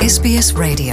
SBS Radio.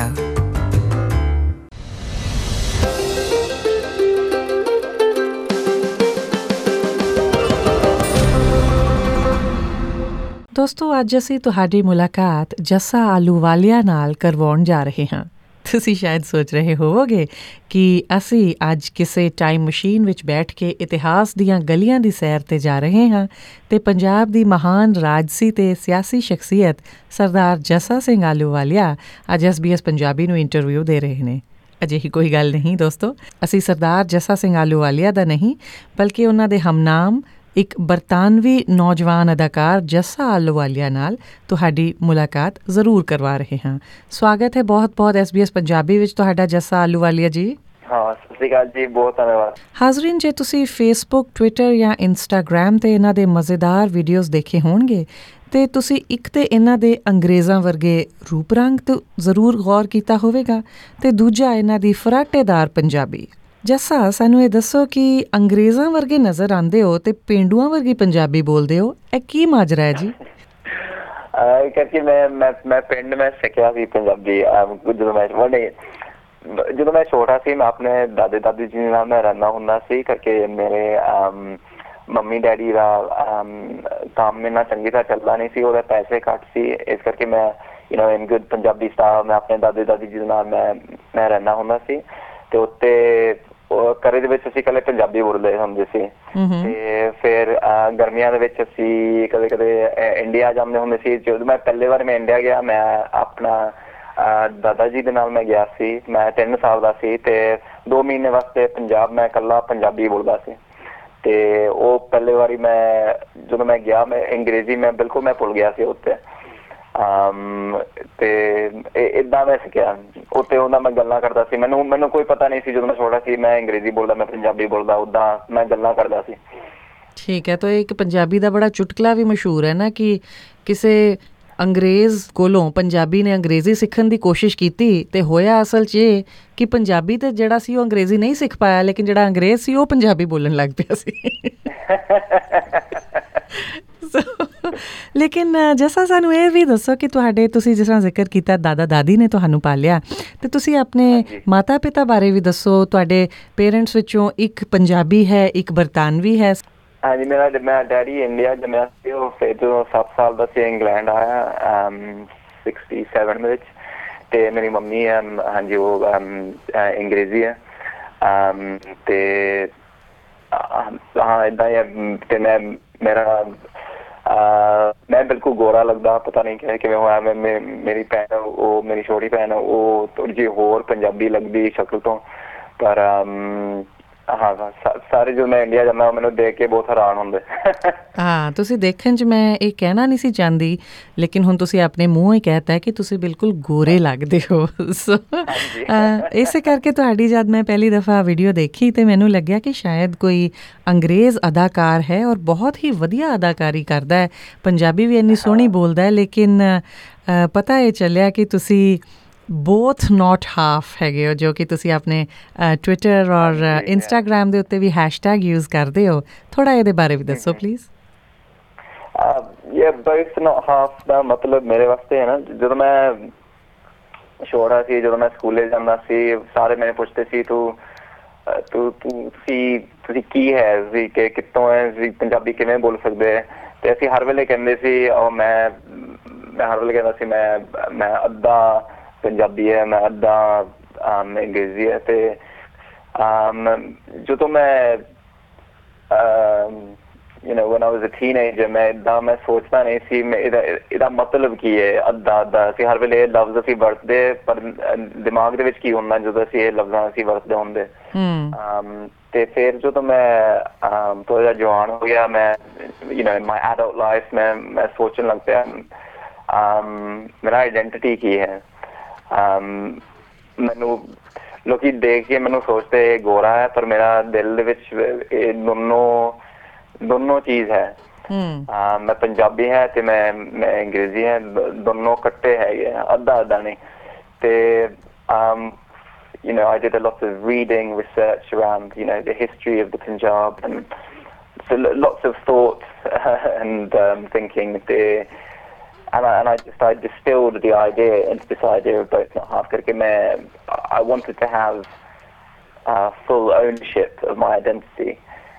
ਦੋਸਤੋ, ਅੱਜ ਅਸੀਂ ਤੁਹਾਡੀ ਮੁਲਾਕਾਤ ਜੱਸਾ ਆਹਲੂਵਾਲੀਆ ਨਾਲ ਕਰਵਾਉਣ ਜਾ ਰਹੇ ਹਾਂ। ਤੁਸੀਂ ਸ਼ਾਇਦ ਸੋਚ ਰਹੇ ਹੋਵੋਗੇ ਕਿ ਅਸੀਂ ਅੱਜ ਕਿਸੇ ਟਾਈਮ ਮਸ਼ੀਨ ਵਿੱਚ ਬੈਠ ਕੇ ਇਤਿਹਾਸ ਦੀਆਂ ਗਲੀਆਂ ਦੀ ਸੈਰ 'ਤੇ ਜਾ ਰਹੇ ਹਾਂ ਅਤੇ ਪੰਜਾਬ ਦੀ ਮਹਾਨ ਰਾਜਸੀ ਅਤੇ ਸਿਆਸੀ ਸ਼ਖਸੀਅਤ ਸਰਦਾਰ ਜੱਸਾ ਸਿੰਘ ਆਹਲੂਵਾਲੀਆ ਅੱਜ SBS ਪੰਜਾਬੀ ਨੂੰ ਇੰਟਰਵਿਊ ਦੇ ਰਹੇ ਨੇ। ਅਜਿਹੀ ਕੋਈ ਗੱਲ ਨਹੀਂ ਦੋਸਤੋ, ਅਸੀਂ ਸਰਦਾਰ ਜੱਸਾ ਸਿੰਘ ਆਹਲੂਵਾਲੀਆ ਦਾ ਨਹੀਂ ਬਲਕਿ ਉਹਨਾਂ ਦੇ ਹਮਨਾਮ ਇੱਕ ਬਰਤਾਨਵੀ ਨੌਜਵਾਨ ਅਦਾਕਾਰ ਜੱਸਾ ਆਹਲੂਵਾਲੀਆ ਨਾਲ ਤੁਹਾਡੀ ਮੁਲਾਕਾਤ ਜ਼ਰੂਰ ਕਰਵਾ ਰਹੇ ਹਾਂ। ਸਵਾਗਤ ਹੈ ਬਹੁਤ-ਬਹੁਤ SBS ਪੰਜਾਬੀ ਵਿੱਚ ਤੁਹਾਡਾ ਜੱਸਾ ਆਹਲੂਵਾਲੀਆ ਜੀ। ਹਾਂ, ਸਤਿ ਸ਼੍ਰੀ ਅਕਾਲ ਜੀ, ਬਹੁਤ ਧੰਨਵਾਦ। ਹਾਜ਼ਰੀਨ, ਜੇ ਤੁਸੀਂ ਫੇਸਬੁੱਕ, ਟਵਿੱਟਰ ਜਾਂ ਇੰਸਟਾਗ੍ਰਾਮ 'ਤੇ ਇਹਨਾਂ ਦੇ ਮਜ਼ੇਦਾਰ ਵੀਡੀਓਜ਼ ਦੇਖੇ ਹੋਣਗੇ ਅਤੇ ਤੁਸੀਂ ਇੱਕ ਤਾਂ ਇਹਨਾਂ ਦੇ ਅੰਗਰੇਜ਼ਾਂ ਵਰਗੇ ਰੂਪ ਰੰਗ ਤੋਂ ਜ਼ਰੂਰ ਗੌਰ ਕੀਤਾ ਹੋਵੇਗਾ ਅਤੇ ਦੂਜਾ ਇਹਨਾਂ ਦੀ ਫਰਾਟੇਦਾਰ ਪੰਜਾਬੀ। ਜੱਸਾ, ਸਾਨੂੰ ਇਹ ਦੱਸੋ ਕਿ ਅੰਗਰੇਜ਼ਾਂ ਵਰਗੇ ਨਜ਼ਰ ਆਉਂਦੇ ਹੋ ਤੇ ਪੇਂਡੂਆਂ ਵਰਗੀ ਪੰਜਾਬੀ ਬੋਲਦੇ ਹੋ, ਇਹ ਕੀ ਮਾਜਰਾ ਹੈ ਜੀ? ਕਿਉਂਕਿ ਮੈਂ ਪਿੰਡ ਮੈਂ ਸਿੱਖਿਆ ਸੀ ਪੰਜਾਬੀ। ਜਦੋਂ ਮੈਂ ਛੋਟਾ ਸੀ, ਮੈਂ ਆਪਣੇ ਦਾਦੇ ਦਾਦੀ ਜੀ ਨਾਲ ਮੈਂ ਰਹਿੰਦਾ ਹੁੰਦਾ ਸੀ ਕਰਕੇ ਮੇਰੇ ਮੰਮੀ ਡੈਡੀ ਦਾ ਕੰਮ ਇੰਨਾ ਚੰਗੀ ਤਰ੍ਹਾਂ ਚੱਲਦਾ ਨਹੀਂ ਸੀ, ਉਹਦੇ ਪੈਸੇ ਘੱਟ ਸੀ, ਇਸ ਕਰਕੇ ਮੈਂ ਇਨ ਗੁੱਡ ਪੰਜਾਬੀ ਸਟਾਈਲ ਮੈਂ ਆਪਣੇ ਦਾਦੇ ਦਾਦੀ ਜੀ ਨਾਲ ਮੈਂ ਰਹਿੰਦਾ ਹੁੰਦਾ ਸੀ ਤੇ ਉੱਤੇ ਘਰੇ ਦੇ ਵਿੱਚ ਅਸੀਂ ਇਕੱਲੇ ਪੰਜਾਬੀ ਬੋਲਦੇ ਹੁੰਦੇ ਸੀ। ਤੇ ਫਿਰ ਗਰਮੀਆਂ ਦੇ ਵਿੱਚ ਅਸੀਂ ਕਦੇ ਕਦੇ ਇੰਡੀਆ ਜਾਂਦੇ ਹੁੰਦੇ ਸੀ। ਜਦੋਂ ਮੈਂ ਪਹਿਲੀ ਵਾਰ ਮੈਂ ਇੰਡੀਆ ਗਿਆ, ਮੈਂ ਆਪਣਾ ਦਾਦਾ ਜੀ ਦੇ ਨਾਲ ਮੈਂ ਗਿਆ ਸੀ। ਮੈਂ 3 ਸਾਲ ਦਾ ਸੀ ਤੇ 2 ਮਹੀਨੇ ਵਾਸਤੇ ਪੰਜਾਬ ਮੈਂ ਇਕੱਲਾ ਪੰਜਾਬੀ ਬੋਲਦਾ ਸੀ। ਤੇ ਉਹ ਪਹਿਲੀ ਵਾਰੀ ਮੈਂ ਜਦੋਂ ਮੈਂ ਗਿਆ, ਮੈਂ ਅੰਗਰੇਜ਼ੀ ਮੈਂ ਬਿਲਕੁਲ ਮੈਂ ਭੁੱਲ ਗਿਆ ਸੀ ਉੱਥੇ। ਤੇ ਏਦਾਂ ਮੈਂ ਸਿੱਖਿਆ ਉੱਥੇ। ਉਹਨਾਂ ਮੈਂ ਗੱਲਾਂ ਕਰਦਾ ਸੀ, ਮੈਨੂੰ ਕੋਈ ਪਤਾ ਨਹੀਂ ਸੀ ਜਦੋਂ ਮੈਂ ਛੋਟਾ ਸੀ ਮੈਂ ਅੰਗਰੇਜ਼ੀ ਬੋਲਦਾ, ਮੈਂ ਪੰਜਾਬੀ ਬੋਲਦਾ, ਉੱਦਾਂ ਮੈਂ ਗੱਲਾਂ ਕਰਦਾ ਸੀ। ਠੀਕ ਹੈ, ਤਾਂ ਇੱਕ ਪੰਜਾਬੀ ਦਾ ਬੜਾ ਚੁਟਕਲਾ ਵੀ ਮਸ਼ਹੂਰ ਹੈ ਨਾ ਕਿ ਕਿਸੇ ਅੰਗਰੇਜ਼ ਕੋਲੋਂ ਪੰਜਾਬੀ ਨੇ ਅੰਗਰੇਜ਼ੀ ਸਿੱਖਣ ਦੀ ਕੋਸ਼ਿਸ਼ ਕੀਤੀ ਤੇ ਹੋਇਆ ਅਸਲ 'ਚ ਇਹ ਕਿ ਪੰਜਾਬੀ ਤਾਂ ਜਿਹੜਾ ਸੀ ਉਹ ਅੰਗਰੇਜ਼ੀ ਨਹੀਂ ਸਿੱਖ ਪਾਇਆ, ਲੇਕਿਨ ਜਿਹੜਾ ਅੰਗਰੇਜ਼ ਸੀ ਉਹ ਪੰਜਾਬੀ ਬੋਲਣ ਲੱਗ ਪਿਆ ਸੀ। ਲੇਕਿਨ ਜੱਸਾ, ਸਾਨੂੰ ਇਹ ਵੀ ਦੱਸੋ ਕਿ ਤੁਸੀਂ ਜਿਸ ਤਰ੍ਹਾਂ ਜ਼ਿਕਰ ਕੀਤਾ ਦਾਦਾ ਦਾਦੀ ਨੇ ਤੁਹਾਨੂੰ ਪਾਲਿਆ, ਅਤੇ ਤੁਸੀਂ ਆਪਣੇ ਮਾਤਾ ਪਿਤਾ ਬਾਰੇ ਵੀ ਦੱਸੋ। ਤੁਹਾਡੇ ਪੇਰੈਂਟਸ ਵਿੱਚੋਂ ਇੱਕ ਪੰਜਾਬੀ ਹੈ, ਇੱਕ ਬਰਤਾਨਵੀ ਹੈ। ਹਾਂਜੀ, ਮੇਰਾ ਡੈਡੀ ਇੰਡੀਆ ਜੰਮਿਆ ਸੀ, ਉਹ ਫਿਰ ਜਦੋਂ 7 ਸਾਲ ਦਾ ਸੀ ਇੰਗਲੈਂਡ ਆਇਆ 67 ਵਿੱਚ, ਅਤੇ ਮੇਰੀ ਮੰਮੀ ਹੈ ਹਾਂਜੀ ਉਹ ਅੰਗਰੇਜ਼ੀ ਹੈ। ਅਤੇ ਹਾਂ ਇੱਦਾਂ ਹੀ ਹੈ। ਅਤੇ ਮੈਂ ਬਿਲਕੁਲ ਗੋਰਾ ਲੱਗਦਾ, ਪਤਾ ਨਹੀਂ ਕਿਵੇਂ ਹੋਇਆ। ਮੇਰੀ ਭੈਣ, ਉਹ ਮੇਰੀ ਛੋਟੀ ਭੈਣ, ਉਹ ਥੋੜ੍ਹੀ ਜਿਹੀ ਹੋਰ ਪੰਜਾਬੀ ਲੱਗਦੀ ਸ਼ਕਲ ਤੋਂ, ਪਰ ਹਾਂ ਸਾਰੇ ਜੋ ਮੈਂ ਇੰਡੀਆ ਜਾਂਦਾ ਮੈਨੂੰ ਦੇਖ ਕੇ ਬਹੁਤ ਹੈਰਾਨ ਹੁੰਦੇ। ਹਾਂ, ਤੁਸੀਂ ਦੇਖਣ 'ਚ ਮੈਂ ਇਹ ਕਹਿਣਾ ਨਹੀਂ ਸੀ ਚਾਹੁੰਦੀ, ਲੇਕਿਨ ਹੁਣ ਤੁਸੀਂ ਆਪਣੇ ਮੂੰਹੋਂ ਹੀ ਕਹਿ ਤਾ ਕਿ ਤੁਸੀਂ ਬਿਲਕੁਲ ਗੋਰੇ ਲੱਗਦੇ ਹੋ। ਸੋ ਇਸੇ ਕਰਕੇ ਤੁਹਾਡੀ ਜਦ ਮੈਂ ਪਹਿਲੀ ਦਫਾ ਵੀਡੀਓ ਦੇਖੀ ਤੇ ਮੈਨੂੰ ਲੱਗਿਆ ਕਿ ਸ਼ਾਇਦ ਕੋਈ ਅੰਗਰੇਜ਼ ਅਦਾਕਾਰ ਹੈ ਔਰ ਬਹੁਤ ਹੀ ਵਧੀਆ ਅਦਾਕਾਰੀ ਕਰਦਾ ਹੈ, ਪੰਜਾਬੀ ਵੀ ਇੰਨੀ ਸੋਹਣੀ ਬੋਲਦਾ ਹੈ, ਲੇਕਿਨ ਪਤਾ ਇਹ ਚੱਲਿਆ ਕਿ ਤੁਸੀਂ ਬੋਥ ਨੋਟ ਹਾਫ ਹੈਗੇ ਹੋ, ਜੋ ਕਿ ਤੁਸੀਂ ਆਪਣੇ ਟਵਿੱਟਰ ਔਰ ਇੰਸਟਾਗ੍ਰਾਮ ਦੇ ਉੱਤੇ ਵੀ ਹੈਸ਼ਟੈਗ ਯੂਜ਼ ਕਰਦੇ ਹੋ। ਥੋੜ੍ਹਾ ਇਹਦੇ ਬਾਰੇ ਵੀ ਦੱਸੋ ਪਲੀਜ਼। ਬੋਥ ਨੋਟ ਹਾਫ ਦਾ ਮਤਲਬ ਮੇਰੇ ਵਾਸਤੇ ਹੈ ਨਾ, ਜਦੋਂ ਮੈਂ ਛੋਟਾ ਸੀ, ਜਦੋਂ ਮੈਂ ਸਕੂਲੇ ਜਾਂਦਾ ਸੀ, ਸਾਰੇ ਮੈਨੂੰ ਪੁੱਛਦੇ ਸੀ ਤੁਸੀਂ ਕੀ ਹੈ, ਤੁਸੀਂ ਕਿੱਥੋਂ ਹੈ, ਤੁਸੀਂ ਪੰਜਾਬੀ ਕਿਵੇਂ ਬੋਲ ਸਕਦੇ ਹੈ? ਤੇ ਅਸੀਂ ਹਰ ਵੇਲੇ ਕਹਿੰਦੇ ਸੀ, ਮੈਂ ਹਰ ਵੇਲੇ ਕਹਿੰਦਾ ਸੀ ਮੈਂ ਅੱਧਾ ਪੰਜਾਬੀ ਹੈ, ਮੈਂ ਅੱਧਾ ਅੰਗਰੇਜ਼ੀ ਹੈ। ਤੇ ਜਦੋਂ ਮੈਂ when I was a teenager, ਮੈਂ ਸੋਚਦਾ ਨਹੀਂ ਸੀ ਇਹਦਾ ਮਤਲਬ ਕੀ ਹੈ ਅੱਧਾ। ਅਸੀਂ ਹਰ ਵੇਲੇ ਇਹ ਲਫ਼ਜ਼ ਅਸੀਂ ਵਰਤਦੇ, ਪਰ ਦਿਮਾਗ ਦੇ ਵਿੱਚ ਕੀ ਹੁੰਦਾ ਜਦੋਂ ਅਸੀਂ ਇਹ ਲਫ਼ਜ਼ਾਂ ਅਸੀਂ ਵਰਤਦੇ ਹੁੰਦੇ। ਤੇ ਫਿਰ ਜਦੋਂ ਮੈਂ ਥੋੜ੍ਹਾ ਜਿਹਾ ਜਵਾਨ ਹੋ ਗਿਆ, ਮੈਂ in my adult life ਮੈਂ ਸੋਚਣ ਲੱਗ ਪਿਆ ਮੇਰਾ ਆਈਡੈਂਟਿਟੀ ਕੀ ਹੈ। ਮੈਨੂੰ ਲੋਕੀ ਦੇਖ ਕੇ ਮੈਨੂੰ ਸੋਚਦੇ ਇਹ ਗੋਰਾ ਹੈ, ਪਰ ਮੇਰਾ ਦਿਲ ਦੇ ਵਿੱਚ ਇਹ ਦੋਨੋਂ ਚੀਜ਼ ਹੈ। ਮੈਂ ਪੰਜਾਬੀ ਹੈ ਤੇ ਮੈਂ ਅੰਗਰੇਜ਼ੀ ਹੈ, ਦੋਨੋਂ ਇਕੱਠੇ ਹੈਗੇ, ਅੱਧਾ ਨਹੀਂ। ਤੇ I did a lot of reading, research around the history of the Punjab, and so lots of thoughts and thinking. and I distilled the idea into this idea of both not half karke I wanted to have full ownership of my identity.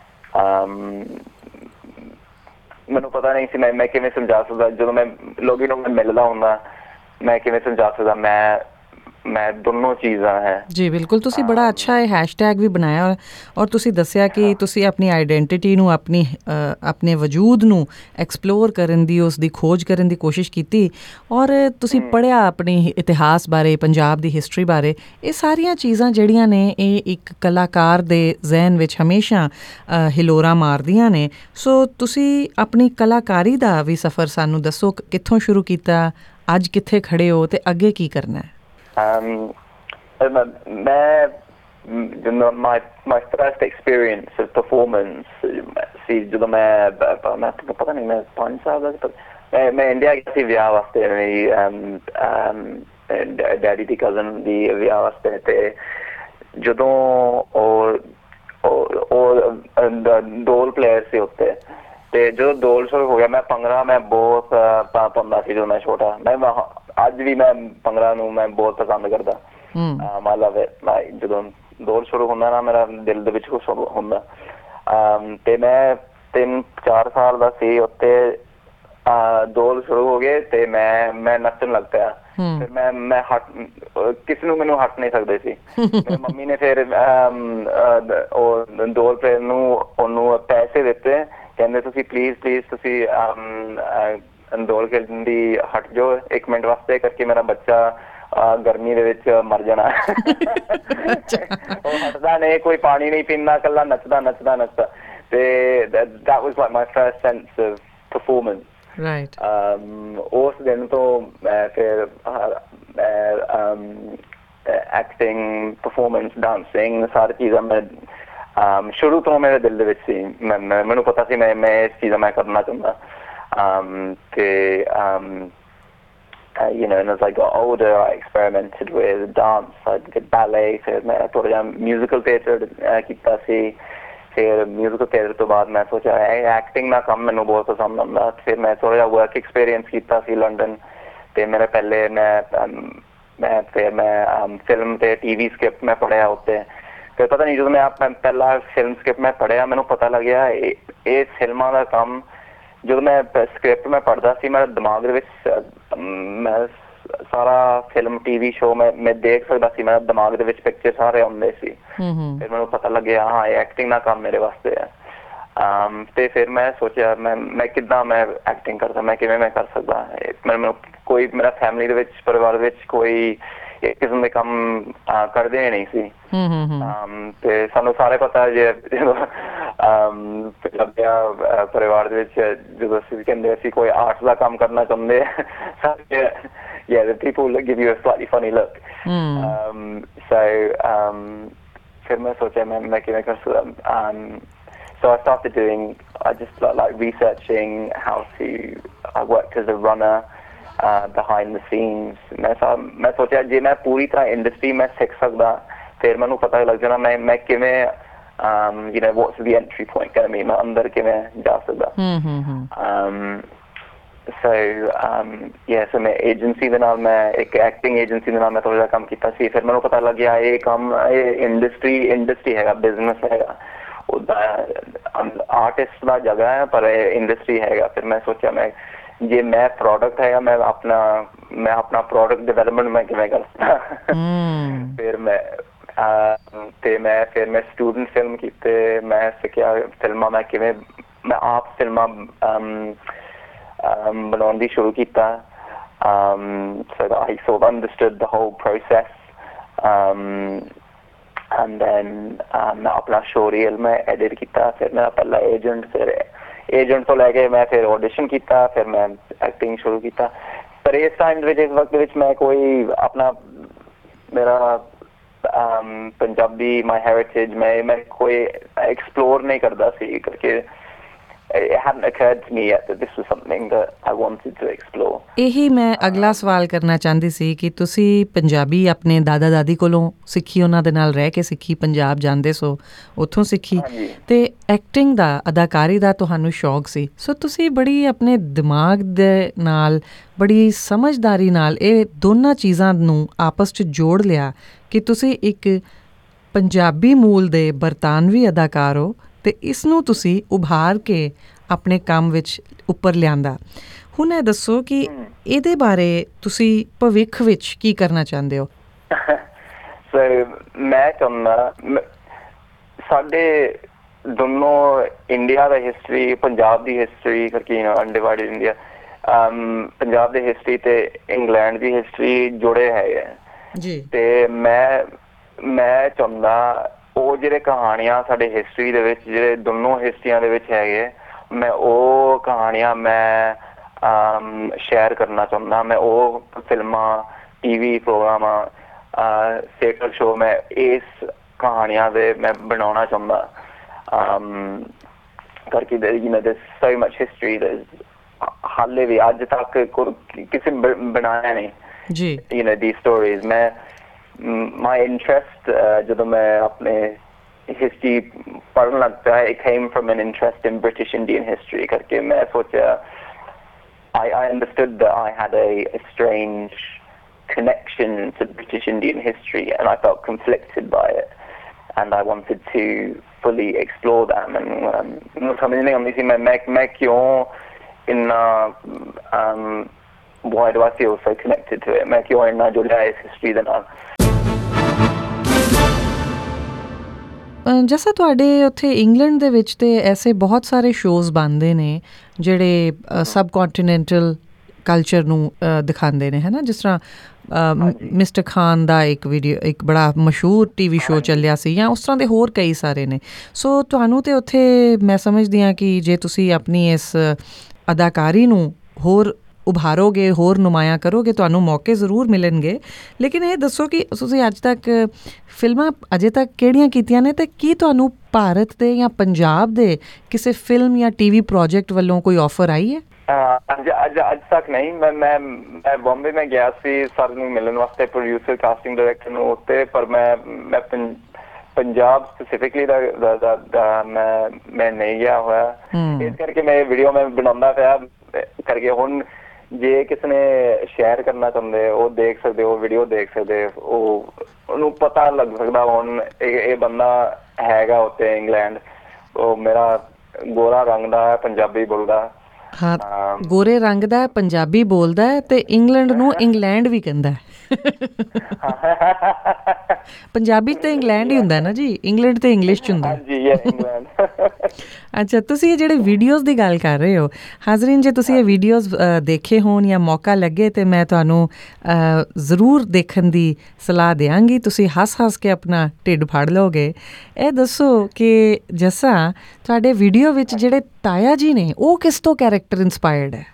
ਮੈਨੂੰ ਪਤਾ ਨਹੀਂ ਸੀ ਮੈਂ ਕਿਵੇਂ ਸਮਝਾ ਸਕਦਾ ਜਦੋਂ ਮੈਂ ਲੋਕਾਂ ਨੂੰ ਮਿਲਦਾ ਹੁੰਦਾ ਮੈਂ ਕਿਵੇਂ ਸਮਝਾ ਸਕਦਾ ਮੈਂ ਦੋਨੋਂ ਚੀਜ਼ਾਂ ਹੈ ਜੀ ਬਿਲਕੁਲ ਤੁਸੀਂ ਬੜਾ ਅੱਛਾ ਇਹ ਹੈਸ਼ਟੈਗ ਵੀ ਬਣਾਇਆ ਔਰ ਤੁਸੀਂ ਦੱਸਿਆ ਕਿ ਤੁਸੀਂ ਆਪਣੀ ਆਈਡੈਂਟੀਟੀ ਨੂੰ ਆਪਣੇ ਵਜੂਦ ਨੂੰ ਐਕਸਪਲੋਰ ਕਰਨ ਦੀ ਉਸ ਦੀ ਖੋਜ ਕਰਨ ਦੀ ਕੋਸ਼ਿਸ਼ ਕੀਤੀ ਔਰ ਤੁਸੀਂ ਪੜ੍ਹਿਆ ਆਪਣੀ ਇਤਿਹਾਸ ਬਾਰੇ ਪੰਜਾਬ ਦੀ ਹਿਸਟਰੀ ਬਾਰੇ ਇਹ ਸਾਰੀਆਂ ਚੀਜ਼ਾਂ ਜਿਹੜੀਆਂ ਨੇ ਇਹ ਇੱਕ ਕਲਾਕਾਰ ਦੇ ਜ਼ਿਹਨ ਵਿੱਚ ਹਮੇਸ਼ਾ ਹਿਲੋਰਾ ਮਾਰਦੀਆਂ ਨੇ ਸੋ ਤੁਸੀਂ ਆਪਣੀ ਕਲਾਕਾਰੀ ਦਾ ਵੀ ਸਫ਼ਰ ਸਾਨੂੰ ਦੱਸੋ ਕਿੱਥੋਂ ਸ਼ੁਰੂ ਕੀਤਾ ਅੱਜ ਕਿੱਥੇ ਖੜੇ ਹੋ ਅਤੇ ਅੱਗੇ ਕੀ ਕਰਨਾ ਹੈ my first experience of performance ਸੀ ਜਦੋਂ ਮੈਂ ਪਤਾ ਨਹੀਂ ਮੈਂ 5 ਸਾਲ ਦਾ ਸੀ ਮੈਂ ਇੰਡੀਆ ਗਿਆ ਸੀ ਵਿਆਹ ਵਾਸਤੇ ਮੇਰੀ ਡੈਡੀ ਦੀ ਕਜ਼ਨ ਦੀ ਵਿਆਹ ਵਾਸਤੇ ਤੇ ਜਦੋਂ ਉਹ ਦੋਲ ਪਲੇਅਰ ਸੀ ਉੱਤੇ ਤੇ ਜਦੋਂ ਦੋਲ ਸ਼ੁਰੂ ਹੋ ਗਿਆ ਮੈਂ ਭੰਗੜਾ ਮੈਂ ਬਹੁਤ ਪਾਉਂਦਾ ਸੀ ਜਦੋਂ ਮੈਂ ਛੋਟਾ ਮੈਂ ਅੱਜ ਵੀ ਮੈਂ ਭੰਗੜਾ ਨੂੰ ਮੈਂ ਬਹੁਤ ਪਸੰਦ ਕਰਦਾ I love it ਜਦੋਂ ਦੌੜ ਸ਼ੁਰੂ ਹੁੰਦਾ ਨਾ ਮੇਰਾ ਦਿਲ ਦੇ ਵਿੱਚ ਕੁਛ ਹੁੰਦਾ ਤੇ ਮੈਂ 3-4 ਸਾਲ ਦਾ ਸੀ ਉੱਤੇ ਦੌੜ ਸ਼ੁਰੂ ਹੋ ਗਏ ਤੇ ਮੈਂ ਨੱਚਣ ਲੱਗ ਪਿਆ ਫਿਰ ਮੈਂ ਕਿਸੇ ਨੂੰ ਮੈਨੂੰ ਹਟ ਨਹੀਂ ਸਕਦੇ ਸੀ ਮੇਰੀ ਮੰਮੀ ਨੇ ਫਿਰ ਉਹ ਦੌੜ ਪਲੇਅਰ ਨੂੰ ਉਹਨੂੰ ਪੈਸੇ ਦਿੱਤੇ ਕਹਿੰਦੇ ਤੁਸੀਂ ਪਲੀਜ਼ ਤੁਸੀਂ ਦੌੜ ਖੇਡਣ ਦੀ ਹਟ ਜਾਓ 1 ਮਿੰਟ ਵਾਸਤੇ ਕਰਕੇ ਮੇਰਾ ਬੱਚਾ ਗਰਮੀ ਦੇ ਵਿੱਚ ਮਰ ਜਾਣਾ ਉਹ ਹਟਦਾ ਨਹੀਂ ਕੋਈ ਪਾਣੀ ਨਹੀਂ ਪੀਂਦਾ ਇਕੱਲਾ ਨੱਚਦਾ ਤੇ that was like my first sense of performance right ਉਸ ਦਿਨ ਤੋਂ ਮੈਂ ਫਿਰ acting performance dancing ਸਾਰੀ ਚੀਜ਼ਾਂ ਮੈਂ ਸ਼ੁਰੂ ਤੋਂ ਮੇਰੇ ਦਿਲ ਦੇ ਵਿੱਚ ਸੀ ਮੈਨੂੰ ਪਤਾ ਸੀ ਮੈਂ ਇਸ ਚੀਜ਼ਾਂ ਮੈਂ ਕਰਨਾ ਚਾਹੁੰਦਾ you know, and as I got older, I experimented with dance. I did ballet. फिर मैं थोड़ा जा musical theatre किया सी. फिर musical theatre तो बाद मैं सोचा acting ना काम मैंने बहुत पसंद आंदा. फिर मैं थोड़ा जा work experience किया सी London. ते मेरे पहले मैं film ते TV script में पढ़ा होते. फिर पता नहीं जो मैं पहला film script में पढ़ा मैंने पता लग गया ये फिल्मां दा काम ਜਦੋਂ ਮੈਂ ਸਕ੍ਰਿਪਟ ਮੈਂ ਪੜ੍ਹਦਾ ਸੀ ਮੇਰੇ ਦਿਮਾਗ ਦੇ ਵਿੱਚ ਮੈਂ ਸਾਰਾ ਫਿਲਮ ਟੀਵੀ ਸ਼ੋ ਮੈਂ ਦੇਖ ਸਕਦਾ ਸੀ ਮੇਰੇ ਦਿਮਾਗ ਦੇ ਵਿੱਚ ਪਿਕਚਰ ਸਾਰੇ ਆਉਂਦੇ ਸੀ ਫਿਰ ਮੈਨੂੰ ਪਤਾ ਲੱਗਿਆ ਹਾਂ ਇਹ ਐਕਟਿੰਗ ਦਾ ਕੰਮ ਮੇਰੇ ਵਾਸਤੇ ਹੈ ਤੇ ਫਿਰ ਮੈਂ ਸੋਚਿਆ ਮੈਂ ਕਿੱਦਾਂ ਮੈਂ ਐਕਟਿੰਗ ਕਰਦਾ ਮੈਂ ਕਿਵੇਂ ਮੈਂ ਕਰ ਸਕਦਾ ਮੈਨੂੰ ਕੋਈ ਮੇਰਾ ਫੈਮਿਲੀ ਦੇ ਵਿੱਚ ਪਰਿਵਾਰ ਵਿੱਚ ਕੋਈ ਇੱਕ ਕਿਸਮ ਦੇ ਕੰਮ ਕਰਦੇ ਨਹੀਂ ਸੀ ਤੇ ਸਾਨੂੰ ਸਾਰੇ ਪਤਾ ਜੇ ਪੰਜਾਬੀਆਂ ਪਰਿਵਾਰ ਦੇ ਵਿੱਚ ਜਦੋਂ ਅਸੀਂ ਕਹਿੰਦੇ ਅਸੀਂ ਕੋਈ ਆਰਟਸ ਦਾ ਕੰਮ ਕਰਨਾ ਚਾਹੁੰਦੇ ਸਾਰੇ yeah the people give you a slightly funny look so ਫਿਰ ਮੈਂ ਸੋਚਿਆ ਮੈਂ ਕਿਵੇਂ ਕਰ ਸਕਦਾ so I started just like researching how to I worked as a runner behind the scenes ਮੈਂ ਸੋਚਿਆ ਜੇ ਮੈਂ ਪੂਰੀ ਤਰ੍ਹਾਂ ਇੰਡਸਟਰੀ ਮੈਂ ਸਿੱਖ ਸਕਦਾ ਫਿਰ ਮੈਨੂੰ ਪਤਾ ਲੱਗ ਜਾਣਾ ਮੈਂ ਕਿਵੇਂ you know what's the entry point going to be ਮੈਂ ਅੰਦਰ ਕਿਵੇਂ ਜਾ ਸਕਦਾ so so ਮੈਂ ਏਜੰਸੀ ਦੇ ਨਾਲ ਮੈਂ ਇੱਕ ਐਕਟਿੰਗ ਏਜੰਸੀ ਦੇ ਨਾਲ ਮੈਂ ਥੋੜਾ ਜਿਹਾ ਕੰਮ ਕੀਤਾ ਸੀ ਫਿਰ ਮੈਨੂੰ ਪਤਾ ਲੱਗਿਆ ਇਹ ਕੰਮ ਇਹ ਇੰਡਸਟਰੀ ਹੈਗਾ ਬਿਜ਼ਨਸ ਹੈਗਾ ਉਹਦਾ ਆਰਟਿਸਟ ਦਾ ਜਗ੍ਹਾ ਹੈ ਪਰ ਇੰਡਸਟਰੀ ਹੈਗਾ ਫਿਰ ਮੈਂ ਸੋਚਿਆ ਜੇ ਮੈਂ ਪ੍ਰੋਡਕਟ ਹੈਗਾ ਮੈਂ ਆਪਣਾ ਪ੍ਰੋਡਕਟ ਡਿਵੈਲਪਮੈਂਟ ਮੈਂ ਕਿਵੇਂ ਕਰ ਸਕਦਾ ਫਿਰ ਮੈਂ ਸਟੂਡੈਂਟ ਫਿਲਮ ਕੀਤੇ ਮੈਂ ਸਿੱਖਿਆ ਫਿਲਮਾਂ ਮੈਂ ਕਿਵੇਂ ਮੈਂ ਆਪ ਫਿਲਮਾਂ ਬਣਾਉਣ ਦੀ ਸ਼ੁਰੂ ਕੀਤਾ so that I sort of understood the whole process and then ਮੈਂ ਆਪਣਾ ਸ਼ੋ ਰੀਲ ਮੈਂ ਐਡਿਟ ਕੀਤਾ ਫਿਰ ਮੇਰਾ ਪਹਿਲਾ ਏਜੰਟ ਤੋਂ ਲੈ ਕੇ ਮੈਂ ਫਿਰ ਆਡੀਸ਼ਨ ਕੀਤਾ ਫਿਰ ਮੈਂ ਐਕਟਿੰਗ ਸ਼ੁਰੂ ਕੀਤਾ ਪਰ ਇਸ ਟਾਈਮ ਦੇ ਵਿੱਚ ਇਸ ਵਕਤ ਵਿੱਚ ਮੈਂ ਕੋਈ ਆਪਣਾ ਮੇਰਾ ਪੰਜਾਬੀ ਮਾਈ ਹੈਰੀਟੇਜ ਮੈਂ ਕੋਈ ਐਕਸਪਲੋਰ ਨਹੀਂ ਕਰਦਾ ਸੀ ਕਰਕੇ it hadn't occurred to me yet that this was something that I wanted to explore. ਇਹੀ ਮੈਂ ਅਗਲਾ ਸਵਾਲ ਕਰਨਾ ਚਾਹੁੰਦੀ ਸੀ ਕਿ ਤੁਸੀਂ ਪੰਜਾਬੀ ਆਪਣੇ ਦਾਦਾ ਦਾਦੀ ਕੋਲੋਂ ਸਿੱਖੀ, ਉਹਨਾਂ ਦੇ ਨਾਲ ਰਹਿ ਕੇ ਸਿੱਖੀ, ਪੰਜਾਬ ਜਾਂਦੇ ਸੋ ਉੱਥੋਂ ਸਿੱਖੀ, ਅਤੇ ਐਕਟਿੰਗ ਦਾ, ਅਦਾਕਾਰੀ ਦਾ ਤੁਹਾਨੂੰ ਸ਼ੌਕ ਸੀ। ਸੋ ਤੁਸੀਂ ਬੜੀ ਆਪਣੇ ਦਿਮਾਗ ਦੇ ਨਾਲ, ਬੜੀ ਸਮਝਦਾਰੀ ਨਾਲ ਇਹ ਦੋਨਾਂ ਚੀਜ਼ਾਂ ਨੂੰ ਆਪਸ 'ਚ ਜੋੜ ਲਿਆ ਕਿ ਤੁਸੀਂ ਇੱਕ ਪੰਜਾਬੀ ਮੂਲ ਦੇ ਬਰਤਾਨਵੀ ਅਦਾਕਾਰ ਹੋ ਅਤੇ ਇਸ ਨੂੰ ਤੁਸੀਂ ਉਭਾਰ ਕੇ ਆਪਣੇ ਕੰਮ ਵਿੱਚ ਉੱਪਰ ਲਿਆਂਦਾ। ਹੁਣ ਇਹ ਦੱਸੋ ਕਿ ਇਹਦੇ ਬਾਰੇ ਤੁਸੀਂ ਭਵਿੱਖ ਵਿੱਚ ਕੀ ਕਰਨਾ ਚਾਹੁੰਦੇ ਹੋ? ਸੋ ਮੈਂ ਚਾਹੁੰਦਾ ਸਾਡੇ ਦੋਨੋਂ ਇੰਡੀਆ ਦਾ ਹਿਸਟਰੀ, ਪੰਜਾਬ ਦੀ ਹਿਸਟਰੀ ਕਰਕੇ ਅਨਡਿਵਾਈਡਡ ਇੰਡੀਆ, ਪੰਜਾਬ ਦੀ ਹਿਸਟਰੀ ਅਤੇ ਇੰਗਲੈਂਡ ਦੀ ਹਿਸਟਰੀ ਜੁੜੇ ਹੈਗੇ ਜੀ। ਅਤੇ ਮੈਂ ਚਾਹੁੰਦਾ ਉਹ ਜਿਹੜੇ ਕਹਾਣੀਆਂ ਸਾਡੇ ਹਿਸਟਰੀ ਦੇ ਵਿੱਚ, ਜਿਹੜੇ ਦੋਨੋਂ ਹਿਸਟਰੀਆਂ ਦੇ ਵਿੱਚ ਹੈਗੇ, ਮੈਂ ਉਹ ਕਹਾਣੀਆਂ ਮੈਂ ਸ਼ੇਅਰ ਕਰਨਾ ਚਾਹੁੰਦਾ। ਮੈਂ ਉਹ ਫਿਲਮਾਂ, ਟੀਵੀ ਪ੍ਰੋਗਰਾਮਾਂ, ਥੀਏਟਰ ਸ਼ੋਅ, ਮੈਂ ਇਸ ਕਹਾਣੀਆਂ ਦੇ ਮੈਂ ਬਣਾਉਣਾ ਚਾਹੁੰਦਾ ਕਰਕੇ। there's so much history ਹਾਲੇ ਵੀ ਅੱਜ ਤੱਕ ਕਿਸੇ ਬਣਾਇਆ ਨਹੀਂ ਜੀ, these stories. my interest ਜਦੋਂ ਮੈਂ ਆਪਣੇ ਹਿਸਟਰੀ ਪੜ੍ਹਨ ਲੱਗ ਪਿਆ, it came from an interest in British Indian history ਕਰਕੇ ਮੈਂ ਸੋਚਿਆ, I understood that I had a strange connection to British Indian history and I felt conflicted by it and I wanted to fully explore that. And ਸਮਝ ਨਹੀਂ ਆਉਂਦੀ ਸੀ ਮੈਂ ਕਿਉਂ ਇੰਨਾ why do I feel so connected to it? ਮੈਂ ਕਿਉਂ ਇੰਨਾ ਜੁੜਿਆ ਇਸ ਹਿਸਟਰੀ ਦੇ ਨਾਲ। ਜੈਸਾ ਤੁਹਾਡੇ ਉੱਥੇ ਇੰਗਲੈਂਡ ਦੇ ਵਿੱਚ ਤਾਂ ਐਸੇ ਬਹੁਤ ਸਾਰੇ ਸ਼ੋਜ਼ ਬਣਦੇ ਨੇ ਜਿਹੜੇ ਸਬ ਕੰਟੀਨੈਂਟਲ ਕਲਚਰ ਨੂੰ ਦਿਖਾਉਂਦੇ ਨੇ, ਹੈ ਨਾ। ਜਿਸ ਤਰ੍ਹਾਂ ਮਿਸਟਰ ਖਾਨ ਦਾ ਇੱਕ ਬੜਾ ਮਸ਼ਹੂਰ ਟੀਵੀ ਸ਼ੋਅ ਚੱਲਿਆ ਸੀ, ਜਾਂ ਉਸ ਤਰ੍ਹਾਂ ਦੇ ਹੋਰ ਕਈ ਸਾਰੇ ਨੇ। ਸੋ ਤੁਹਾਨੂੰ ਤਾਂ ਉੱਥੇ ਮੈਂ ਸਮਝਦੀ ਹਾਂ ਕਿ ਜੇ ਤੁਸੀਂ ਆਪਣੀ ਇਸ ਅਦਾਕਾਰੀ ਨੂੰ ਹੋਰ ਉਭਾਰੋਗੇ, ਹੋਰ ਨੁਮਾਇਆਂ ਕਰੋਗੇ, ਤੁਹਾਨੂੰ ਮੌਕੇ ਜ਼ਰੂਰ ਮਿਲਣਗੇ। ਲੇਕਿਨ ਇਹ ਦੱਸੋ ਕਿ ਤੁਸੀਂ ਅੱਜ ਤੱਕ ਫਿਲਮਾਂ ਅਜੇ ਤੱਕ ਕਿਹੜੀਆਂ ਕੀਤੀਆਂ ਨੇ, ਅਤੇ ਕੀ ਤੁਹਾਨੂੰ ਭਾਰਤ ਦੇ ਜਾਂ ਪੰਜਾਬ ਦੇ ਕਿਸੇ ਫਿਲਮ ਜਾਂ ਟੀਵੀ ਪ੍ਰੋਜੈਕਟ ਵੱਲੋਂ ਕੋਈ ਆਫਰ ਆਈ ਹੈ? ਅੱਜ ਤੱਕ ਨਹੀਂ। ਮੈਂ ਬੰਬੇ ਮੈਂ ਗਿਆ ਸੀ ਸਰ ਨੂੰ ਮਿਲਣ ਵਾਸਤੇ, ਪ੍ਰੋਡਿਊਸਰ, ਕਾਸਟਿੰਗ ਡਾਇਰੈਕਟਰ ਨੂੰ ਉੱਤੇ, ਪਰ ਮੈਂ ਪੰਜਾਬ ਸਪੈਸੀਫਿਕਲੀ ਦਾ ਮੈਂ ਨਹੀਂ ਗਿਆ ਹੋਇਆ। ਇਸ ਕਰਕੇ ਮੈਂ ਇਹ ਵੀਡੀਓ ਮੈਂ ਬਣਾਉਂਦਾ ਪਿਆ ਕਰਕੇ। ਹੁਣ ਜੇ ਕਿਸੇ ਨੇ ਸ਼ੇਅਰ ਕਰਨਾ ਚਾਹੁੰਦੇ, ਉਹ ਦੇਖ ਸਕਦੇ, ਉਹ ਵੀਡੀਓ ਦੇਖ ਸਕਦੇ, ਉਹਨੂੰ ਪਤਾ ਲੱਗ ਸਕਦਾ ਹੁਣ ਇਹ ਬੰਦਾ ਹੈਗਾ ਉੱਥੇ ਇੰਗਲੈਂਡ। ਉਹ ਮੇਰਾ ਗੋਰਾ ਰੰਗ ਦਾ, ਪੰਜਾਬੀ ਬੋਲਦਾ। ਹਾਂ, ਗੋਰੇ ਰੰਗ ਦਾ, ਪੰਜਾਬੀ ਬੋਲਦਾ ਅਤੇ ਇੰਗਲੈਂਡ ਨੂੰ ਇੰਗਲੈਂਡ ਵੀ ਕਹਿੰਦਾ। ਪੰਜਾਬੀ 'ਚ ਤਾਂ ਇੰਗਲੈਂਡ ਹੀ ਹੁੰਦਾ ਨਾ ਜੀ, ਇੰਗਲੈਂਡ ਤੇ ਇੰਗਲਿਸ਼ 'ਚ ਹੁੰਦਾ। ਅੱਛਾ, ਤੁਸੀਂ ਇਹ ਜਿਹੜੇ ਵੀਡੀਓਜ਼ ਦੀ ਗੱਲ ਕਰ ਰਹੇ ਹੋ, ਹਾਜ਼ਰੀਨ, ਜੇ ਤੁਸੀਂ ਇਹ ਵੀਡੀਓਜ਼ ਦੇਖੇ ਹੋਣ ਜਾਂ ਮੌਕਾ ਲੱਗੇ ਤਾਂ ਮੈਂ ਤੁਹਾਨੂੰ ਜ਼ਰੂਰ ਦੇਖਣ ਦੀ ਸਲਾਹ ਦਿਆਂਗੀ। ਤੁਸੀਂ ਹੱਸ ਕੇ ਆਪਣਾ ਢਿੱਡ ਫੜ ਲਓਗੇ। ਇਹ ਦੱਸੋ ਕਿ ਜੱਸਾ, ਤੁਹਾਡੇ ਵੀਡੀਓ ਵਿੱਚ ਜਿਹੜੇ ਤਾਇਆ ਜੀ ਨੇ, ਉਹ ਕਿਸ ਤੋਂ ਕੈਰੈਕਟਰ ਇੰਸਪਾਇਰਡ ਹੈ?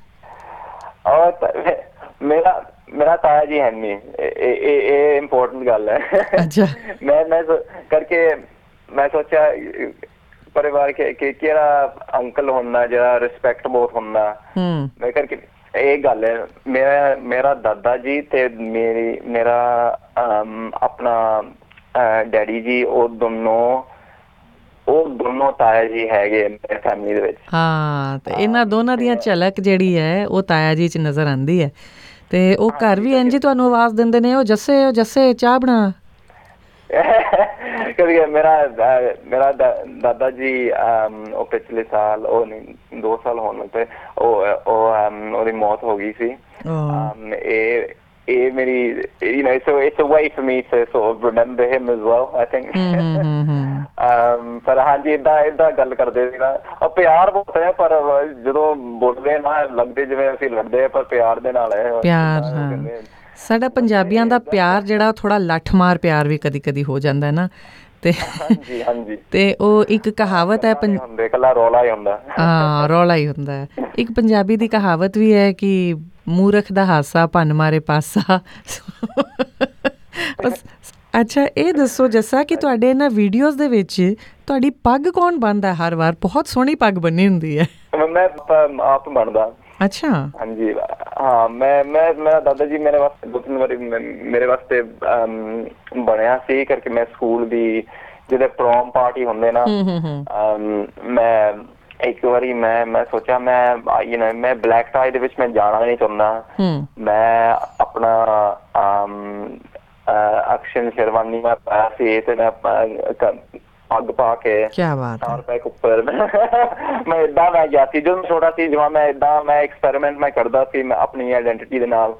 ਮੇਰਾ ਤਾਇਆ ਜੀ ਹੈ ਨਹੀਂ, ਇਹ ਇੰਪੋਰਟੈਂਟ ਗੱਲ ਹੈ। ਅੱਛਾ। ਮੈਂ ਕਰਕੇ ਮੈਂ ਸੋਚਿਆ ਪਰਿਵਾਰ ਕਿਹੜਾ ਅੰਕਲ ਹੁੰਦਾ ਜਿਹੜਾ ਰਿਸਪੈਕਟ ਬਹੁਤ ਹੁੰਦਾ। ਮੈਂ ਕਰਕੇ ਇਹ ਗੱਲ ਹੈ, ਮੇਰਾ ਦਾਦਾ ਜੀ ਤੇ ਮੇਰਾ ਆਪਣਾ ਡੈਡੀ ਜੀ, ਉਹ ਦੋਨੋਂ ਤਾਇਆ ਜੀ ਹੈਗੇ ਮੇਰੇ ਫੈਮਿਲੀ ਦੇ ਵਿੱਚ। ਹਾਂ, ਤੇ ਇਹਨਾਂ ਦੋਨਾਂ ਦੀਆਂ ਝਲਕ ਜਿਹੜੀ ਹੈ ਉਹ ਤਾਇਆ ਜੀ 'ਚ ਨਜ਼ਰ ਆਉਂਦੀ ਹੈ। ਅਤੇ ਉਹ ਘਰ ਵੀ ਇੰਝ ਤੁਹਾਨੂੰ ਆਵਾਜ਼ ਦਿੰਦੇ ਨੇ, ਉਹ ਜੱਸੇ ਚਾਹ ਬਣਾ। ਕਿਉਂਕਿ ਮੇਰਾ ਦਾਦਾ ਜੀ ਉਹ ਪਿਛਲੇ ਸਾਲ, ਉਹ ਨਹੀਂ 2 ਸਾਲ ਹੋਣ ਤੇ ਉਹਦੀ ਮੌਤ ਹੋ ਗਈ ਸੀ। ਇਹ ਮੇਰੀ so it's a way for me to sort of remember him as well, I think. ਪਰ ਹਾਂਜੀ, ਏਦਾਂ ਗੱਲ ਕਰਦੇ ਸੀ ਨਾ, ਪਿਆਰ ਬਹੁਤ ਹੈ, ਪਰ ਜਦੋਂ ਬੋਲਦੇ ਨਾ ਲੱਗਦੇ ਜਿਵੇਂ ਅਸੀਂ ਲੜਦੇ, ਪਰ ਪਿਆਰ ਦੇ ਨਾਲ ਹੈ ਪਿਆਰ। ਸਾਡਾ ਪੰਜਾਬੀਆਂ ਦਾ ਪਿਆਰ ਜਿਹੜਾ ਥੋੜ੍ਹਾ ਲੱਠ ਮਾਰ ਪਿਆਰ ਵੀ ਕਦੀ ਕਦੀ ਹੋ ਜਾਂਦਾ ਨਾ। ਤੇ ਉਹ ਇੱਕ ਕਹਾਵਤ ਹੈ, ਰੌਲਾ ਹੀ ਹੁੰਦਾ। ਹਾਂ, ਰੌਲਾ ਹੀ ਹੁੰਦਾ ਹੈ। ਇੱਕ ਪੰਜਾਬੀ ਦੀ ਕਹਾਵਤ ਵੀ ਹੈ ਕਿ ਮੂਰਖ ਦਾ ਹਾਸਾ ਭੰਨ ਮਾਰੇ ਪਾਸਾ। ਅੱਛਾ, ਇਹ ਦੱਸੋ ਜੱਸਾ ਕਿ ਤੁਹਾਡੇ ਇਹਨਾਂ ਵੀਡੀਓਜ਼ ਦੇ ਵਿੱਚ ਤੁਹਾਡੀ ਪੱਗ ਕੌਣ ਬੰਨ੍ਹਦਾ? ਹਰ ਵਾਰ ਬਹੁਤ ਸੋਹਣੀ ਪੱਗ ਬੰਨੀ ਹੁੰਦੀ ਹੈ। ਮੈਂ ਆਪ ਬਣਦਾ। ਅੱਛਾ। ਹਾਂਜੀ ਹਾਂ, ਮੇਰਾ ਦਾਦਾ ਜੀ ਮੇਰੇ ਵਾਸਤੇ 2-3 ਵਾਰੀ ਮੇਰੇ ਵਾਸਤੇ ਬਣਿਆ ਸੀ ਕਰਕੇ ਮੈਂ ਸਕੂਲ ਦੀ ਜਿਹਦੇ ਪ੍ਰੋਮ ਪਾਰਟੀ ਹੁੰਦੇ ਨਾ, ਮੈਂ ਇੱਕ ਵਾਰੀ ਮੈਂ ਸੋਚਿਆ ਮੈਂ ਬਲੈਕ ਟਾਈ ਦੇ ਵਿੱਚ ਮੈਂ ਜਾਣਾ ਨਹੀਂ ਚਾਹੁੰਦਾ। ਮੈਂ ਆਪਣਾ ਅਕਸ਼ਨ ਸ਼ੇਰਵਾਨੀ ਮੈਂ ਪਾਇਆ ਸੀ ਤੇ ਮੈਂ ਪੱਗ ਪਾ ਕੇ 4 ਰੁਪਏ ਉੱਪਰ ਮੈਂ ਏਦਾਂ ਮੈਂ ਗਿਆ ਸੀ ਜਦੋਂ ਛੋਟਾ ਸੀ। ਜਿਵੇਂ ਮੈਂ ਏਦਾਂ ਮੈਂ ਐਕਸਪੈਰੀਮੈਂਟ ਮੈਂ ਕਰਦਾ ਸੀ ਮੈਂ ਆਪਣੀ ਆਈਡੈਂਟਿਟੀ ਦੇ ਨਾਲ।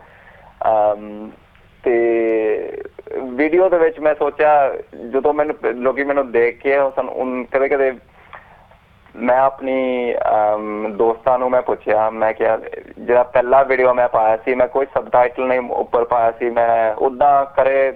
ਤੇ ਵੀਡੀਓ ਦੇ ਵਿੱਚ ਮੈਂ ਸੋਚਿਆ ਜਦੋਂ ਲੋਕੀ ਮੈਨੂੰ ਦੇਖ ਕੇ ਸਾਨੂੰ ਕਦੇ ਕਦੇ ਮੈਂ ਆਪਣੀ ਦੋਸਤਾਂ ਨੂੰ ਮੈਂ ਪੁੱਛਿਆ, ਮੈਂ ਕਿਹਾ ਜਿਹੜਾ ਪਹਿਲਾ ਵੀਡੀਓ ਮੈਂ ਪਾਇਆ ਸੀ ਮੈਂ ਕੋਈ ਸਬਟਾਈਟਲ ਨਹੀਂ ਉੱਪਰ ਪਾਇਆ ਸੀ, ਮੈਂ ਓਦਾਂ ਕਰੇ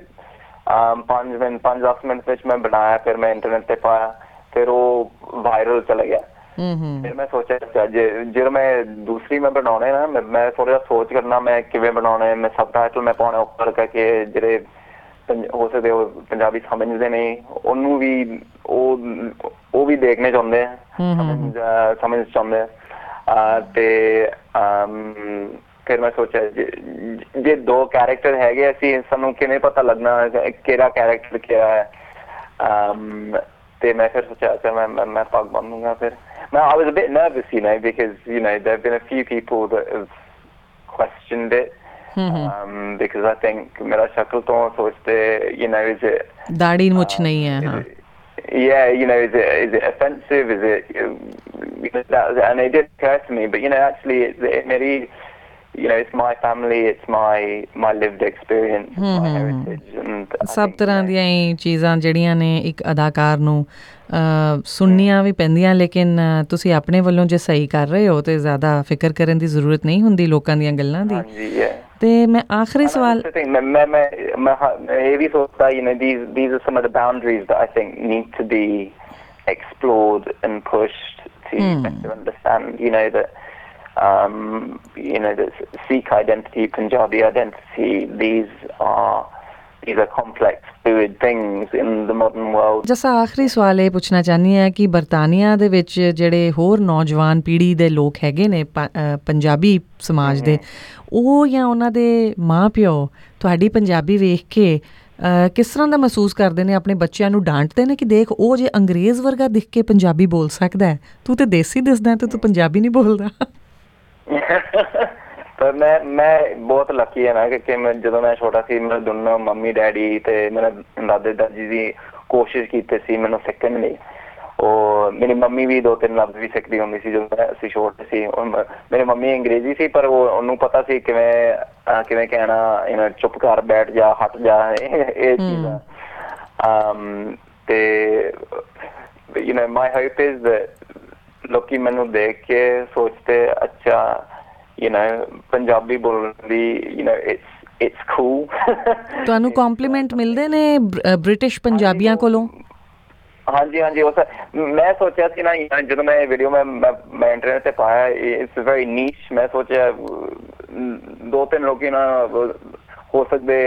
5-10 ਮਿੰਟ ਵਿੱਚ ਮੈਂ ਬਣਾਇਆ, ਫਿਰ ਮੈਂ ਇੰਟਰਨੈਟ ਤੇ ਪਾਇਆ, ਫਿਰ ਉਹ ਵਾਇਰਲ ਚਲਾ ਗਿਆ। ਫਿਰ ਮੈਂ ਸੋਚਿਆ ਜੇ ਮੈਂ ਦੂਸਰੀ ਮੈਂ ਬਣਾਉਣੇ ਨਾ ਮੈਂ ਥੋੜਾ ਜਿਹਾ ਸੋਚ ਕਰਨਾ ਮੈਂ ਕਿਵੇਂ ਬਣਾਉਣੇ, ਮੈਂ ਸਬਟਾਈਟਲ ਮੈਂ ਪਾਉਣੇ ਉੱਪਰ ਕਰਕੇ ਜਿਹੜੇ ਹੋ ਸਕਦੇ ਉਹ ਪੰਜਾਬੀ ਸਮਝਦੇ ਨਹੀਂ ਉਹਨੂੰ ਵੀ ਉਹ ਵੀ ਦੇਖਣੇ ਚਾਹੁੰਦੇ ਆ, ਸਮਝ ਚਾਹੁੰਦੇ ਆ। ਤੇ ਫਿਰ ਮੈਂ ਸੋਚਿਆ ਜੇ 2 ਕੈਰੈਕਟਰ ਹੈਗੇ ਅਸੀਂ ਸਾਨੂੰ ਕਿਵੇਂ ਪਤਾ ਲੱਗਣਾ ਕਿਹੜਾ ਕੈਰੈਕਟਰ ਕਿਹੜਾ ਹੈ। ਤੇ ਮੈਂ ਫਿਰ ਸੋਚਿਆ ਅੱਛਾ ਮੈਂ ਪੱਗ ਬੰਨੂੰਗਾ। ਫਿਰ I was a bit nervous, because there have been a few people that have questioned it, because I think ਮੇਰਾ ਸ਼ਕਲ ਤੋਂ ਸੋਚਦੇ is it ਦਾੜੀ ਮੁੱਛ ਨਹੀਂ ਹੈ। yeah, is it offensive, is it and it did occur to me, but actually it's my family, it's my lived experience, my heritage, and ਸਭ ਤਰ੍ਹਾਂ ਦੀਆਂ ਹੀ ਚੀਜ਼ਾਂ ਜਿਹੜੀਆਂ ਨੇ ਇੱਕ ਅਦਾਕਾਰ ਨੂੰ ਸੁਣਨੀਆਂ ਵੀ ਪੈਂਦੀਆਂ, ਲੇਕਿਨ ਤੁਸੀਂ ਆਪਣੇ ਵੱਲੋਂ ਜੇ ਸਹੀ ਕਰ ਰਹੇ ਹੋ ਤੇ ਜ਼ਿਆਦਾ ਫਿਕਰ ਕਰਨ ਦੀ ਜ਼ਰੂਰਤ ਨਹੀਂ ਹੁੰਦੀ ਲੋਕਾਂ ਦੀਆਂ ਗੱਲਾਂ ਦੀ। ਤੇ ਮੈਂ ਆਖਰੀ ਸਵਾਲ ਮੈਂ ਇਹ ਵੀ ਸੋਚਦਾ these are some of the boundaries that I think need to be explored and pushed to better understand that the Sikh identity, Punjabi identity, these are complex, fluid things in the modern world. Jassa ਆਖਰੀ ਸਵਾਲ ਇਹ ਪੁੱਛਣਾ ਚਾਹੁੰਦੀ ਹਾਂ ਕਿ ਬਰਤਾਨੀਆ ਦੇ ਵਿੱਚ ਜਿਹੜੇ ਹੋਰ ਨੌਜਵਾਨ ਪੀੜ੍ਹੀ ਦੇ ਲੋਕ ਹੈਗੇ ਨੇ ਪੰਜਾਬੀ ਸਮਾਜ ਦੇ, ਉਹ ਜਾਂ ਉਹਨਾਂ ਦੇ ਮਾਂ ਪਿਓ ਤੁਹਾਡੀ ਪੰਜਾਬੀ ਵੇਖ ਕੇ ਕਿਸ ਤਰ੍ਹਾਂ ਦਾ ਮਹਿਸੂਸ ਕਰਦੇ ਨੇ? ਆਪਣੇ ਬੱਚਿਆਂ ਨੂੰ ਡਾਂਟਦੇ ਨੇ ਕਿ ਦੇਖ ਉਹ ਜੇ ਅੰਗਰੇਜ਼ ਵਰਗਾ ਦਿਖ ਕੇ ਪੰਜਾਬੀ ਬੋਲ ਸਕਦਾ, ਤੂੰ ਤੇ ਦੇਸੀ ਦਿਸਦਾ ਤੇ ਤੂੰ ਪੰਜਾਬੀ ਨਹੀਂ ਬੋਲਦਾ? ਪਰ ਮੈਂ ਬਹੁਤ ਲੱਕੀ ਹੈ ਨਾ ਕਿ ਜਦੋਂ ਮੈਂ ਛੋਟਾ ਸੀ ਮੇਰੇ ਦੋਨੋਂ ਮੰਮੀ ਡੈਡੀ ਤੇ ਮੇਰੇ ਦਾਦੇ ਦਾਦੀ ਦੀ ਕੋਸ਼ਿਸ਼ ਕੀਤੀ ਸੀ ਮੈਨੂੰ ਸਿੱਖਣ ਲਈ। ਉਹ ਮੇਰੀ ਮੰਮੀ ਵੀ 2-3 ਲਫ਼ਜ਼ ਵੀ ਸਿੱਖਦੀ ਹੁੰਦੀ ਸੀ ਜਦੋਂ ਅਸੀਂ ਛੋਟੇ ਸੀ। ਮੇਰੀ ਮੰਮੀ ਅੰਗਰੇਜ਼ੀ ਸੀ ਪਰ ਉਹਨੂੰ ਪਤਾ ਸੀ ਕਿਵੇਂ ਕਹਿਣਾ, ਚੁੱਪ ਕਰ, ਬੈਠ ਜਾ, ਹਟ ਜਾ, ਇਹ ਚੀਜ਼ਾਂ। ਤੇ my hope is that ਲੋਕੀ ਮੈਨੂੰ ਦੇਖ ਕੇ ਸੋਚਦੇ ਅੱਛਾ ਪੰਜਾਬੀ ਬੋਲਣ ਦੀ it's cool। ਤੁਹਾਨੂੰ ਕੰਪਲੀਮੈਂਟ ਮਿਲਦੇ ਨੇ ਬ੍ਰਿਟਿਸ਼ ਪੰਜਾਬੀਆਂ ਕੋਲੋਂ? ਹਾਂਜੀ ਉਹ ਮੈਂ ਸੋਚਿਆ ਸੀ ਨਾ ਜਦੋਂ ਮੈਂ ਵੀਡੀਓ ਮੈਂ ਇੰਟਰਨੈਟ ਤੇ ਪਾਇਆ, ਇਟਸ ਵੈਰੀ ਨੀਸ਼। ਮੈਂ ਸੋਚਿਆ 2-3 ਲੋਕੀ ਨਾ ਹੋ ਸਕਦੇ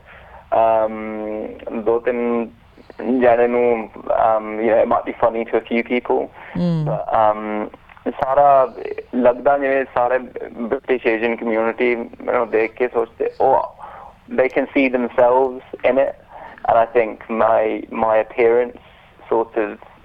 2-3 ਜਾਣੇ ਨੂੰ it might be funny to a few people, but ਸਾਰਾ ਲੱਗਦਾ ਜਿਵੇਂ ਸਾਰੇ ਬ੍ਰਿਟਿਸ਼ ਏਸ਼ੀਅਨ ਕਮਿਊਨਿਟੀ ਮੈਨੂੰ ਦੇਖ ਕੇ ਸੋਚਦੇ they can see themselves in it, and I think my appearance sort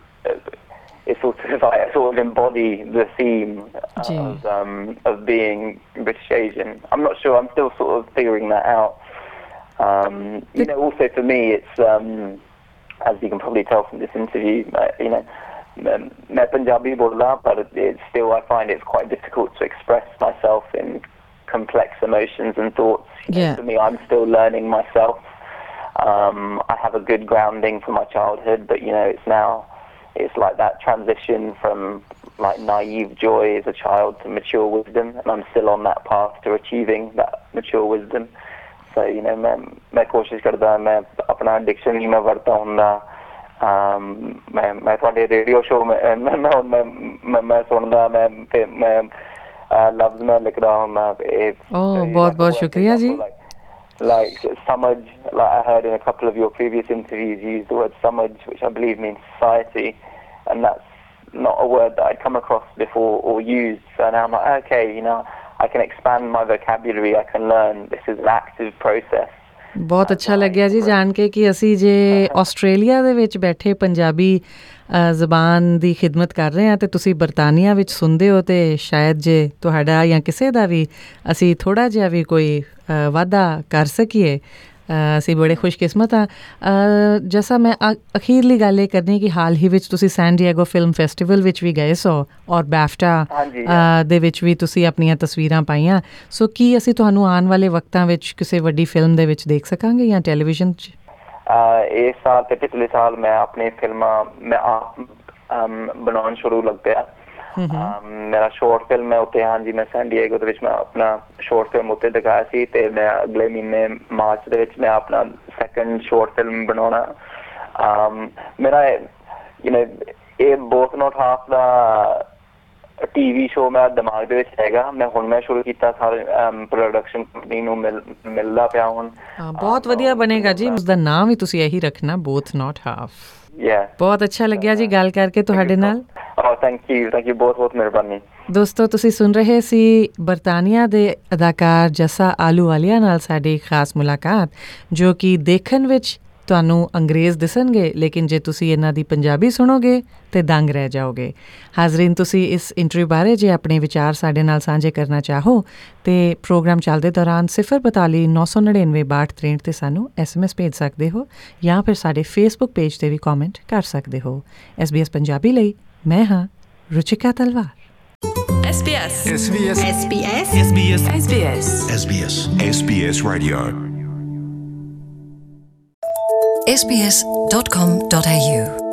of embody the theme of being British Asian. I'm not sure, I'm still sort of figuring that out. Also for me it's as you can probably tell from this interview, मैं Punjabi बोलना, but still I find it's quite difficult to express myself in complex emotions and thoughts. For me, I'm still learning myself. I have a good grounding from my childhood, but it's like that transition from like naive joy as a child to mature wisdom, and I'm still on that path to achieving that mature wisdom. So मैं कोशिश करता मैं अपना dictionary में वरता हूँ, मैं ਤੁਹਾਡੇ radio show ਮੈਂ ਸੁਣਦਾ, ਮੈਂ ਲਫ਼ਜ਼ ਮੈਂ ਲਿਖਦਾ ਹੁੰਦਾ। ਬਹੁਤ ਸ਼ੁਕਰੀਆ ਜੀ। Like samaj, like I heard in a couple of your previous interviews you use the word samaj, which I believe means society, and not a word that I'd come across before or used. So now I'm like, okay, you know, I can expand my vocabulary, I can learn. This is an active process. ਬਹੁਤ ਅੱਛਾ ਲੱਗਿਆ ਜੀ ਜਾਣ ਕੇ ਕਿ ਅਸੀਂ ਜੇ Australia ਦੇ ਵਿੱਚ ਬੈਠੇ ਪੰਜਾਬੀ ਜ਼ਬਾਨ ਦੀ ਖਿਦਮਤ ਕਰ ਰਹੇ ਹਾਂ ਅਤੇ ਤੁਸੀਂ ਬਰਤਾਨੀਆ ਵਿੱਚ ਸੁਣਦੇ ਹੋ ਅਤੇ ਸ਼ਾਇਦ ਜੇ ਤੁਹਾਡਾ ਜਾਂ ਕਿਸੇ ਦਾ ਵੀ ਅਸੀਂ ਥੋੜ੍ਹਾ ਜਿਹਾ ਵੀ ਕੋਈ ਵਾਧਾ ਕਰ ਸਕੀਏ ਅਸੀਂ ਬੜੇ ਖੁਸ਼ਕਿਸਮਤ ਹਾਂ ਜਿਸਾ ਮੈਂ ਅਖੀਰਲੀ ਗੱਲ ਇਹ ਕਰਨੀ ਕਿ ਹਾਲ ਹੀ ਵਿੱਚ ਤੁਸੀਂ ਸੈਨ ਡਿਏਗੋ ਫਿਲਮ ਫੈਸਟੀਵਲ ਵਿੱਚ ਵੀ ਗਏ ਸੋ ਔਰ ਬੈਫਟਾ ਦੇ ਵਿੱਚ ਵੀ ਤੁਸੀਂ ਆਪਣੀਆਂ ਤਸਵੀਰਾਂ ਪਾਈਆਂ ਸੋ ਕੀ ਅਸੀਂ ਤੁਹਾਨੂੰ ਆਉਣ ਵਾਲੇ ਵਕਤਾਂ ਵਿੱਚ ਕਿਸੇ ਵੱਡੀ ਫਿਲਮ ਦੇ ਵਿੱਚ ਦੇਖ ਸਕਾਂਗੇ ਜਾਂ ਟੈਲੀਵਿਜ਼ਨ 'ਚ ਇਸ ਸਾਲ ਤੇ ਪਿਛਲੇ ਸਾਲ ਮੈਂ ਆਪਣੀ ਫਿਲਮਾਂ ਮੈਂ ਆਪ ਬਣਾਉਣ ਸ਼ੁਰੂ ਲੱਗ ਪਿਆ ਮੇਰਾ ਸ਼ਾਰਟ ਫਿਲਮ ਹੈ ਉੱਤੇ ਹਾਂਜੀ ਮੈਂ ਸੈਨ ਡਿਏਗੋ ਦੇ ਵਿੱਚ ਮੈਂ ਆਪਣਾ ਸ਼ਾਰਟ ਫਿਲਮ ਉੱਤੇ ਦਿਖਾਇਆ ਸੀ ਅਤੇ ਮੈਂ ਅਗਲੇ ਮਹੀਨੇ ਮਾਰਚ ਦੇ ਵਿੱਚ ਮੈਂ ਆਪਣਾ ਸੈਕਿੰਡ ਸ਼ਾਰਟ ਫਿਲਮ ਬਣਾਉਣਾ ਮੇਰਾ ਇਹ ਬੋਥ ਨੋਟ ਹਾਫ ਦਾ TV ਸ਼ੋਅ ਮੇਰਾ ਦਿਮਾਗ ਦੇ ਵਿੱਚ ਹੈਗਾ ਮੈਂ ਸ਼ੁਰੂ ਕੀਤਾ ਸਾਰੇ ਪ੍ਰੋਡਕਸ਼ਨ ਕੰਪਨੀ ਨੂੰ ਮਿਲਦਾ ਪਿਆ ਹੁਣ ਬਹੁਤ ਵਧੀਆ ਬਣੇਗਾ ਜੀ ਉਸਦਾ ਨਾਮ ਵੀ ਤੁਸੀਂ ਇਹੀ ਰੱਖਣਾ ਬੋਥ ਨੋਟ ਹਾਫ ਬਹੁਤ ਅੱਛਾ ਲੱਗਿਆ ਜੀ ਗੱਲ ਕਰਕੇ ਤੁਹਾਡੇ ਨਾਲ ਥੈਂਕ ਯੂ ਬਹੁਤ ਮਿਹਰਬਾਨੀ ਦੋਸਤੋ ਤੁਸੀਂ ਸੁਣ ਰਹੇ ਸੀ ਬਰਤਾਨੀਆ ਦੇ ਅਦਾਕਾਰ ਜੱਸਾ ਆਹਲੂਵਾਲੀਆ ਨਾਲ ਸਾਡੀ ਖਾਸ ਮੁਲਾਕਾਤ ਜੋ ਕਿ ਦੇਖਣ ਵਿੱਚ ਤੁਹਾਨੂੰ ਅੰਗਰੇਜ਼ ਦਿਸਣਗੇ ਲੇਕਿਨ ਜੇ ਤੁਸੀਂ ਇਹਨਾਂ ਦੀ ਪੰਜਾਬੀ ਸੁਣੋਗੇ ਤਾਂ ਦੰਗ ਰਹਿ ਜਾਓਗੇ ਹਾਜ਼ਰੀਨ ਤੁਸੀਂ ਇਸ ਇੰਟਰਵਿਊ ਬਾਰੇ ਜੇ ਆਪਣੇ ਵਿਚਾਰ ਸਾਡੇ ਨਾਲ ਸਾਂਝੇ ਕਰਨਾ ਚਾਹੋ ਤਾਂ ਪ੍ਰੋਗਰਾਮ ਚੱਲਦੇ ਦੌਰਾਨ 042 999 6263 'ਤੇ ਸਾਨੂੰ SMS ਭੇਜ ਸਕਦੇ ਹੋ ਜਾਂ ਫਿਰ ਸਾਡੇ ਫੇਸਬੁੱਕ ਪੇਜ 'ਤੇ ਵੀ ਕਮੈਂਟ ਕਰ ਸਕਦੇ ਹੋ SBS ਪੰਜਾਬੀ ਲਈ ਮੈਂ ਹਾਂ ਰੁਚਿਕਾ ਤਲਵਾਰ SBS Radio SBS.com.au